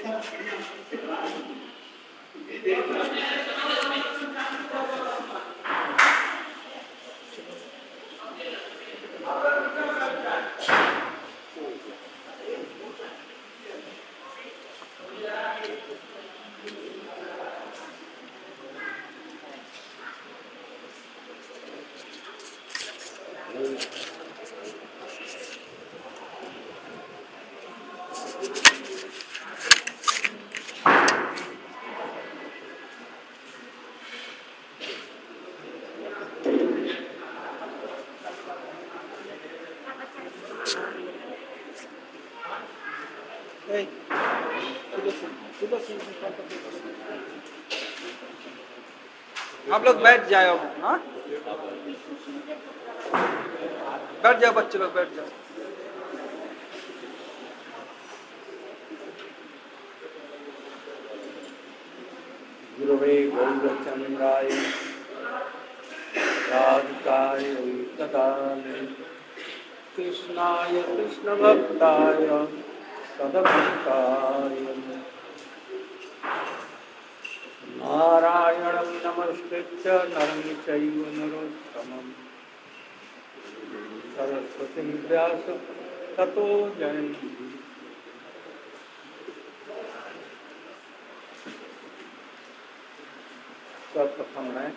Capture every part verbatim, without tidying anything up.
आप लोग बैठ जाओ। हाँ, बैठ जाओ बच्चे लोग, बैठ जाओ। गुरवे गौरचंद्राय राधिकाय तदालय कृष्णाय कृष्णभक्ताय तदभक्ताय नारायणं नमस्कृत्य नरं चैव नरोत्तमं सरस्वतीं व्यासं ततो जयन्ति। सर्वप्रथम मैं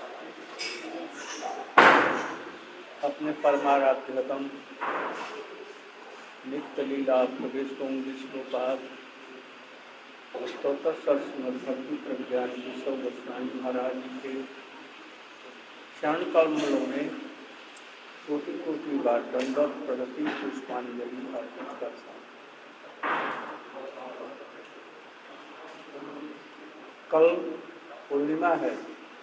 अपने परमाराध्यतम नित्य लीला प्रविष्टों विष्णुपाद स्तोत्र सरस्वती भक्ति प्रज्ञान विश्व गोस्वामी महाराज जी के शरण कमलों में कोटि कोटि बार दंडवत प्रगति पुष्पांजलि अर्पित करता हूँ। कल पूर्णिमा है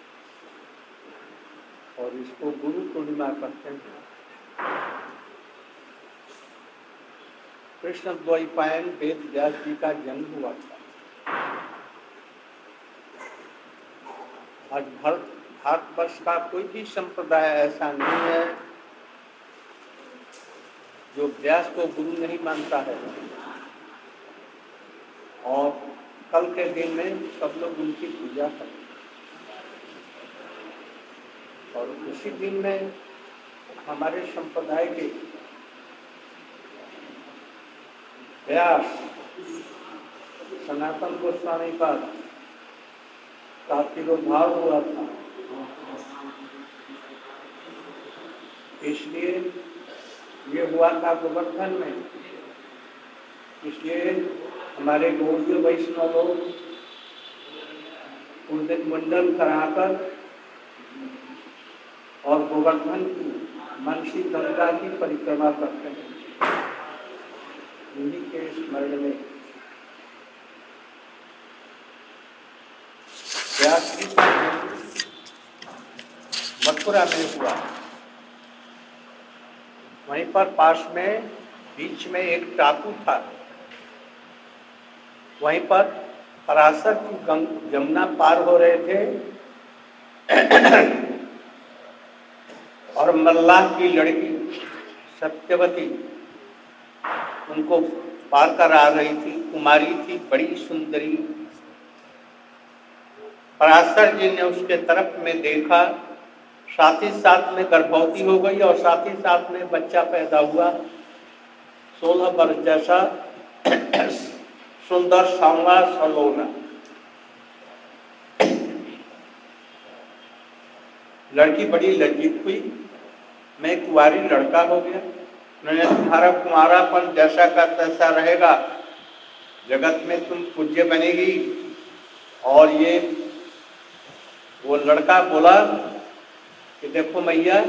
और इसको गुरु पूर्णिमा कहते हैं। कृष्ण द्वैपायन वेद व्यास जी का जन्म हुआ था। आज भारत भारतवर्ष का कोई भी संप्रदाय ऐसा नहीं है जो व्यास को गुरु नहीं मानता है, और कल के दिन में सब लोग उनकी पूजा करते हैं। और उसी दिन में हमारे संप्रदाय के व्यास सनातन गोस्वामी का तिरोधार हुआ था। इसलिए ये हुआ था गोवर्धन में। इसलिए हमारे गौड़ीय वैष्णव लोग उस दिन मुंडन कराकर और गोवर्धन की मनसी गंगा की परिक्रमा करते हैं। उन्हीं के स्मरण में व्यास जी का मथुरा में हुआ। वहीं पर पास में बीच में एक टापू था। वहीं पर पराशर की यमुना पार हो रहे थे और मल्लाह की लड़की सत्यवती उनको पार कर आ रही थी। कुमारी थी, बड़ी सुंदरी। पराशर जी ने उसके तरफ में देखा, साथ ही साथ में गर्भवती हो गई और साथ ही साथ में बच्चा पैदा हुआ। सोलह वर्ष जैसा सुंदर सांगा सलोना। लड़की बड़ी लज्जित हुई, मैं कुंवारी लड़का हो गया। मैंने तुम्हारा कुंवारापन जैसा का तैसा रहेगा, जगत में तुम पूज्य बनेगी। और ये वो लड़का बोला कि देखो मैया,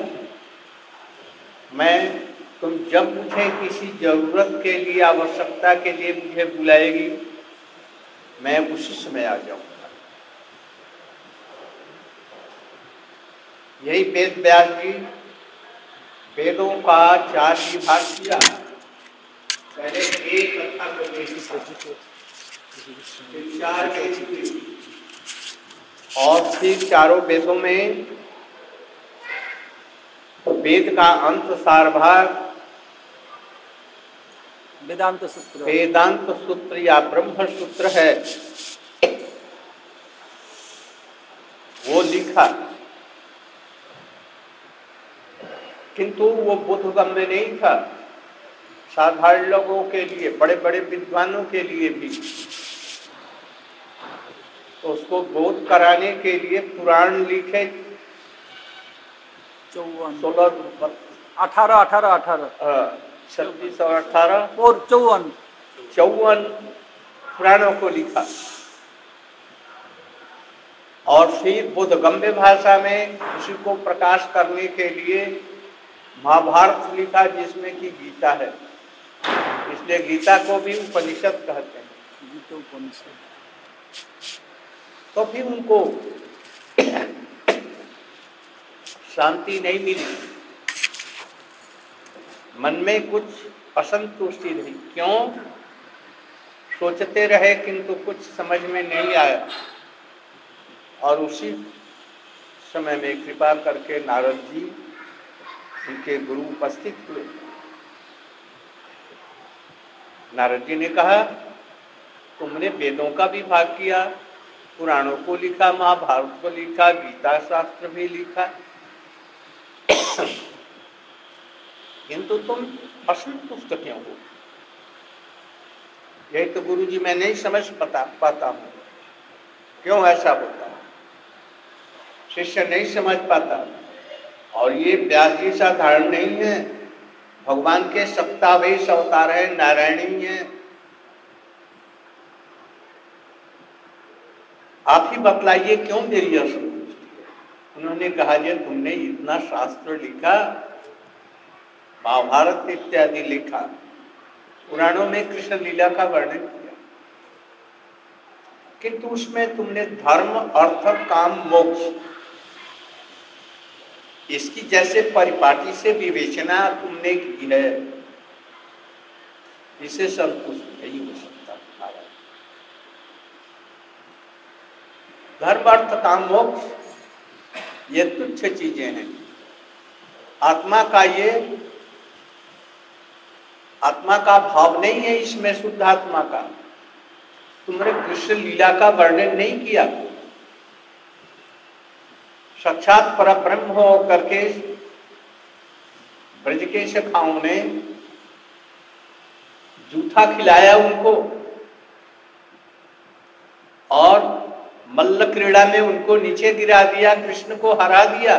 मैं तुम जब मुझे किसी जरूरत के लिए, आवश्यकता के लिए मुझे बुलाएगी, मैं उसी समय आ जाऊंगा। यही वेद व्यास जी वेदों का चार विभाग किया। पहले एक कथा को चार वेद, और फिर चारों वेदों में वेद का अंत सार भाग वेदांत सूत्र वेदांत सूत्र या ब्रह्म सूत्र है वो लिखा, किंतु वो बोधगम्य में नहीं था। साधारण लोगों के लिए, बड़े बड़े विद्वानों के लिए भी तो उसको बोध कराने के लिए पुराण लिखे चौवन सोलह अठारह अठारह अठारह छत्तीस और अठारह और चौवन चौवन पुराणों को लिखा और फिर बोधगम्य भाषा में उसी को प्रकाश करने के लिए महाभारत लिखा, जिसमें कि गीता है। इसलिए गीता को भी उपनिषद कहते हैं। गीता उपनिषद। तो फिर उनको शांति नहीं मिली, मन में कुछ असंतुष्टि रही। क्यों? सोचते रहे किंतु कुछ समझ में नहीं आया। और उसी समय में कृपा करके नारद जी उनके गुरु उपस्थित हुए। नारद जी ने कहा, तुमने वेदों का भी भाग किया, पुराणों को लिखा, महाभारत को लिखा, गीता शास्त्र भी लिखा, किंतु तुम असंतुष्ट क्यों हो? यही तो गुरु जी मैं नहीं समझ पाता पाता हूँ, क्यों ऐसा होता है? शिष्य नहीं समझ पाता। और ये व्यास जी साधारण नहीं है, भगवान के सप्तावेश अवतार है, नारायणी है। आप ही बतलाइए क्यों मेरी असंतुष्टि है? उन्होंने कहा, जी तुमने इतना शास्त्र लिखा, महाभारत इत्यादि लिखा, पुराणों में कृष्ण लीला का वर्णन किया, किंतु उसमें तुमने धर्म, अर्थ, काम, मोक्ष इसकी जैसे परिपाटी से विवेचना तुमने की है, इसे संतुष्ट नहीं हो सकता तुम्हारा। धर्म, अर्थ, काम, मोक्ष ये तुच्छ चीजें हैं। आत्मा का ये आत्मा का भाव नहीं है इसमें, शुद्ध आत्मा का। तुमने कृष्ण लीला का वर्णन नहीं किया। साक्षात परब्रह्म हो करके ब्रज के सखाओं ने जूठा खिलाया उनको और मल्ल क्रीड़ा में उनको नीचे गिरा दिया, कृष्ण को हरा दिया।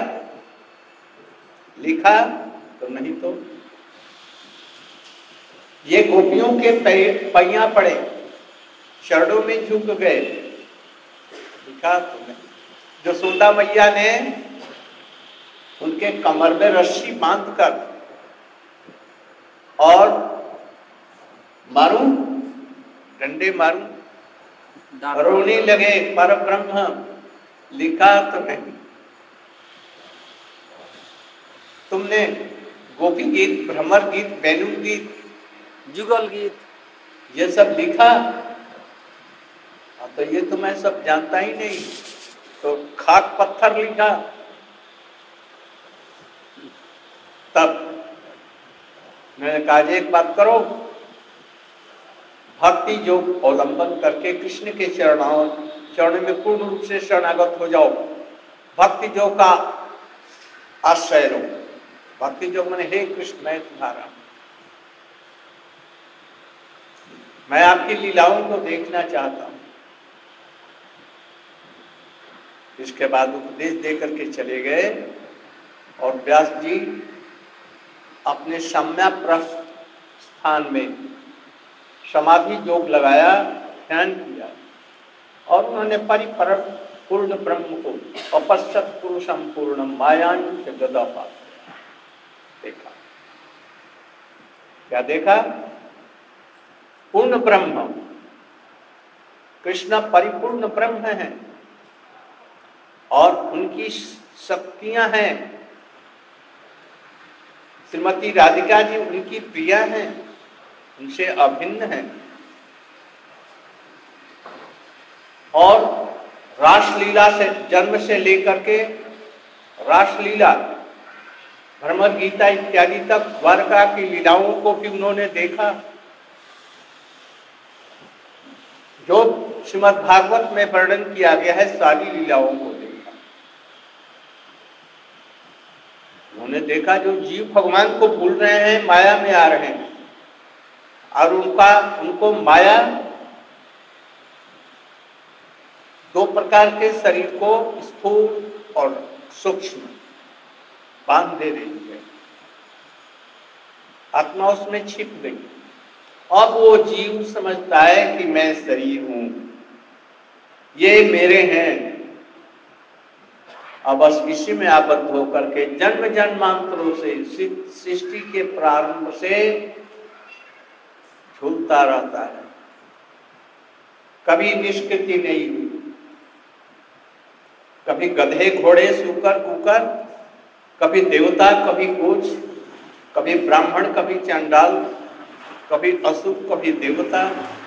लिखा तो नहीं तो ये गोपियों के पैया पड़े, शरणों में झुक गए। लिखा तो नहीं। जसोदा मैया ने उनके कमर में रस्सी बांधकर और मारूं, डंडे मारूं, रोने लगे परब्रह्म। लिखा तो नहीं। तुमने गोपी गीत, भ्रमर गीत, वेणु गीत, जुगल गीत ये सब लिखा, तो ये तो मैं सब जानता ही नहीं। तो खाक पत्थर लिखा, तब मैंने कहा, एक बात करो, भक्ति योग अवलंबन करके कृष्ण के चरणों चरण में पूर्ण रूप से शरणागत हो जाओ, भक्ति योग का आश्रय लो। भक्ति योग मैंने, हे कृष्ण मैं तुम्हारा, मैं आपकी लीलाओं को देखना चाहता हूं। इसके बाद उपदेश देकर के चले गए और व्यास जी अपने सम्यक स्थान में समाधि योग लगाया, ध्यान किया और उन्होंने परिपर पूर्ण ब्रह्म को अपश्यत पुरुषम पूर्णम मायान से गदापात देखा। क्या देखा? पूर्ण ब्रह्म, कृष्ण परिपूर्ण ब्रह्म है और उनकी शक्तियां हैं। श्रीमती राधिका जी उनकी प्रिया हैं, उनसे अभिन्न है। और रासलीला से जन्म से लेकर के रासलीला, भ्रमर गीता इत्यादि तक द्वारका की लीलाओं को भी उन्होंने देखा। जो श्रीमद् भागवत में वर्णन किया गया है सारी लीलाओं को देखा। उन्होंने देखा जो जीव भगवान को भूल रहे हैं, माया में आ रहे हैं, और उनका उनको माया दो प्रकार के शरीर को स्थूल और सूक्ष्म बांध दे रही है। आत्मा उसमें छिप गई। अब वो जीव समझता है कि मैं शरीर हूं, ये मेरे हैं। अब बस इसी में आबद्ध होकर के जन्म जन्मांतरों से, सृष्टि के प्रारंभ से झूलता रहता है। कभी निष्कृति नहीं हुई, कभी गधे घोड़े सूकर कुकर, कभी देवता कभी कुछ, कभी ब्राह्मण कभी चंडाल, कभी असुर कभी देवता,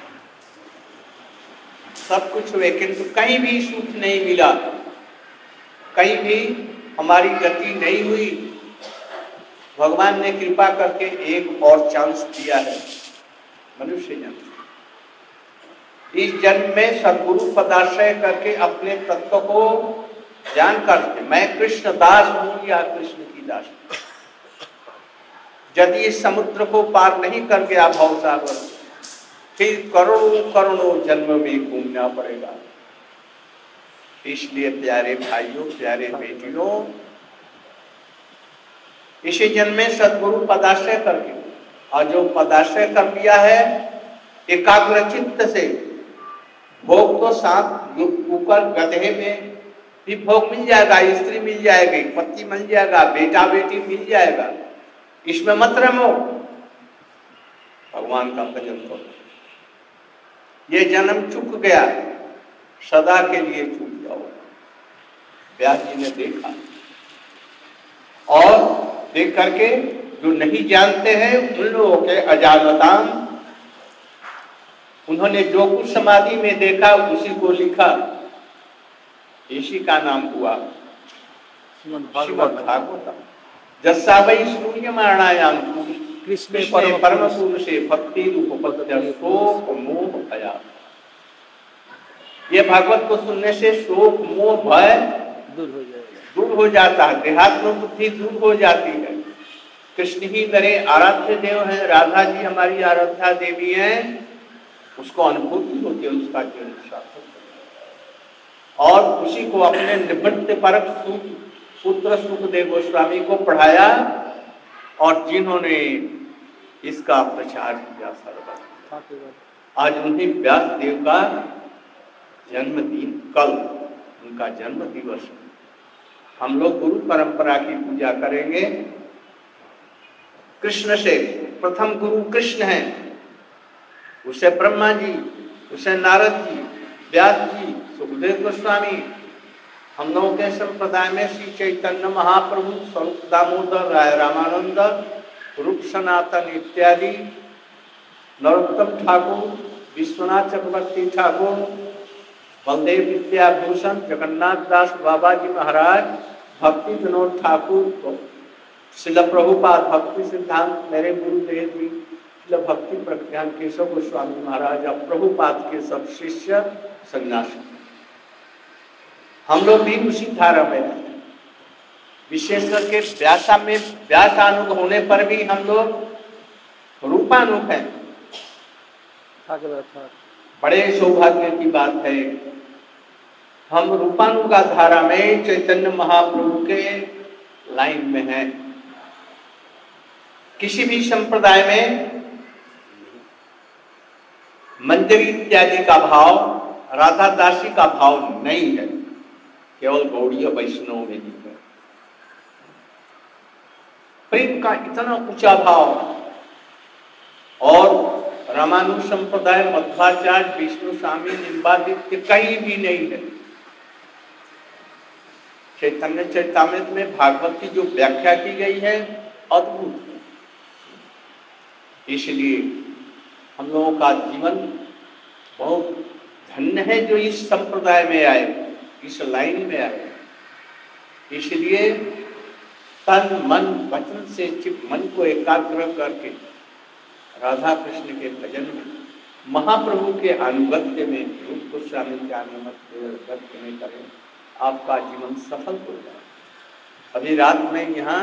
सब कुछ हुए, किंतु कहीं भी सुख नहीं मिला, कहीं भी हमारी गति नहीं हुई। भगवान ने कृपा करके एक और चांस दिया है मनुष्य जन्म। इस जन्म में सद्गुरु पदाश्रय करके अपने तत्व को जान करके मैं कृष्ण दास हूं या कृष्ण की दास हूं। यदि इस समुद्र को पार नहीं कर गया भवसागर, फिर करोड़ों करोड़ों जन्म में घूमना पड़ेगा। इसलिए प्यारे भाइयों, प्यारे बेटियों, इसी जन्म में सद्गुरु पदाश्रय करके, और जो पदाश्रय कर लिया है एकाग्रचित्त से, भोग तो साथ ऊपर गधे में भी भोग मिल जाएगा, स्त्री मिल जाएगी, पति मिल जाएगा, बेटा बेटी मिल जाएगा, इसमें मत रमो, भगवान का भजन करो। ये जन्म चुक गया, सदा के लिए चुक जाओ। व्यास जी ने देखा, और देख करके जो नहीं जानते हैं उन लोगों के अजानताम, उन्होंने जो कुछ समाधि में देखा उसी को लिखा, इसी का नाम हुआ श्रीमद् भागवतम। जस्सा वै श्रूयमाणायाम कृष्णे परम पुरुषे भक्ति रूपपद्य शोक मोह भय। ये भागवत को सुनने से शोक मोह भय दूर हो जाएगा, दूर हो जाता है, देहात्म बुद्धि दूर हो जाती है। कृष्ण ही मेरे आराध्य देव हैं, राधा जी हमारी आराध्या देवी हैं, उसको अनुभूति होती है उसका जीवन सार्थक, और उसी को अपने निवृत्त परक पुत्र सुखदेव गोस्वामी को पढ़ाया, और जिन्होंने इसका प्रचार किया सर्वत्र। आज उन्हीं व्यास देव का जन्मदिन, कल उनका जन्म दिवस। हम लोग गुरु परंपरा की पूजा करेंगे। कृष्ण से प्रथम गुरु कृष्ण हैं, उसे ब्रह्मा जी, उसे नारद जी, व्यास जी, सुखदेव गोस्वामी। हम लोगों के संप्रदाय में श्री चैतन्य महाप्रभु, स्वरूप दामोदर, राय रामानंद, रूप सनातन इत्यादि, नरोत्तम ठाकुर, विश्वनाथ चक्रवर्ती ठाकुर, बलदेव विद्याभूषण, जगन्नाथ दास बाबा जी महाराज, भक्ति विनोद ठाकुर, श्रील प्रभुपाद भक्ति सिद्धांत मेरे गुरुदेव जी, श्रील भक्ति प्रज्ञान केशव गोस्वामी महाराज, और प्रभुपाद के सब शिष्य सन्यासी, हम लोग भी उसी धारा में रहते हैं। विशेष करके व्यासा में व्यासानुग होने पर भी हम लोग रूपानुग हैं। बड़े सौभाग्य की बात है, हम रूपानुगा धारा में चैतन्य महाप्रभु के लाइन में हैं। किसी भी संप्रदाय में मंजरी इत्यादि का भाव, राधा दासी का भाव नहीं है, केवल गौड़ीय वैष्णव में ही है। प्रेम का इतना ऊंचा भाव, और रामानुज संप्रदाय, मध्वाचार्य, विष्णु स्वामी, निम्बादित्य कहीं भी नहीं है। चैतन्य चरितामृत में भागवत की जो व्याख्या की गई है अद्भुत है। इसलिए हम लोगों का जीवन बहुत धन्य है जो इस संप्रदाय में आए, इस लाइन में आए। इसलिए तन मन वचन से चित मन को एकाग्र करके राधा कृष्ण के भजन में महाप्रभु के अनुगत्य में, रूप गोस्वामी के अनुगत्य में करें, आपका जीवन सफल हो जाए। अभी रात में यहाँ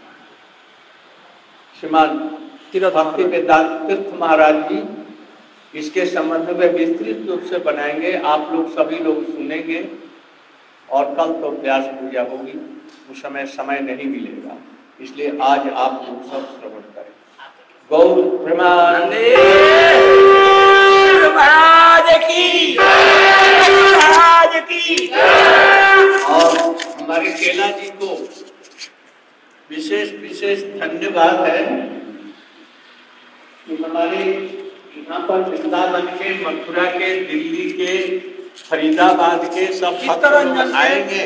श्रीमान भक्ति वेदांत तीर्थ महाराज जी इसके संबंध में विस्तृत रूप से बनाएंगे, आप लोग सभी लोग सुनेंगे। और कल तो व्यास पूजा होगी, उस समय समय नहीं मिलेगा, इसलिए आज आप लोग सब श्रवण करें। गौर प्रेमानंदे महाराज की, महाराज की। और हमारे केला जी को विशेष विशेष धन्यवाद है कि हमारे यहाँ पर वृंदावन के, मथुरा के, दिल्ली के, फरीदाबाद के सब भक्त लोग आएंगे,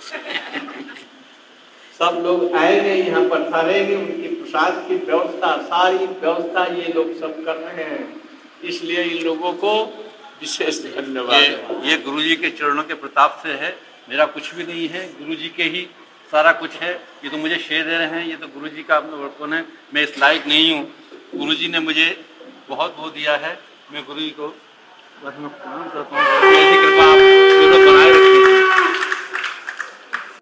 सब लोग आएंगे, यहाँ पर ठहरेंगे, उनकी प्रसाद की व्यवस्था, सारी व्यवस्था ये लोग सब कर रहे हैं, इसलिए इन लोगों को विशेष धन्यवाद। ये, ये गुरुजी के चरणों के प्रताप से है, मेरा कुछ भी नहीं है, गुरुजी के ही सारा कुछ है। ये तो मुझे शेर दे रहे हैं, ये तो गुरुजी का अपना वर्पण है, मैं इस लायक नहीं हूँ। गुरुजी ने मुझे बहुत वो दिया है, मैं गुरुजी को बस मैं प्रणाम करता हूँ।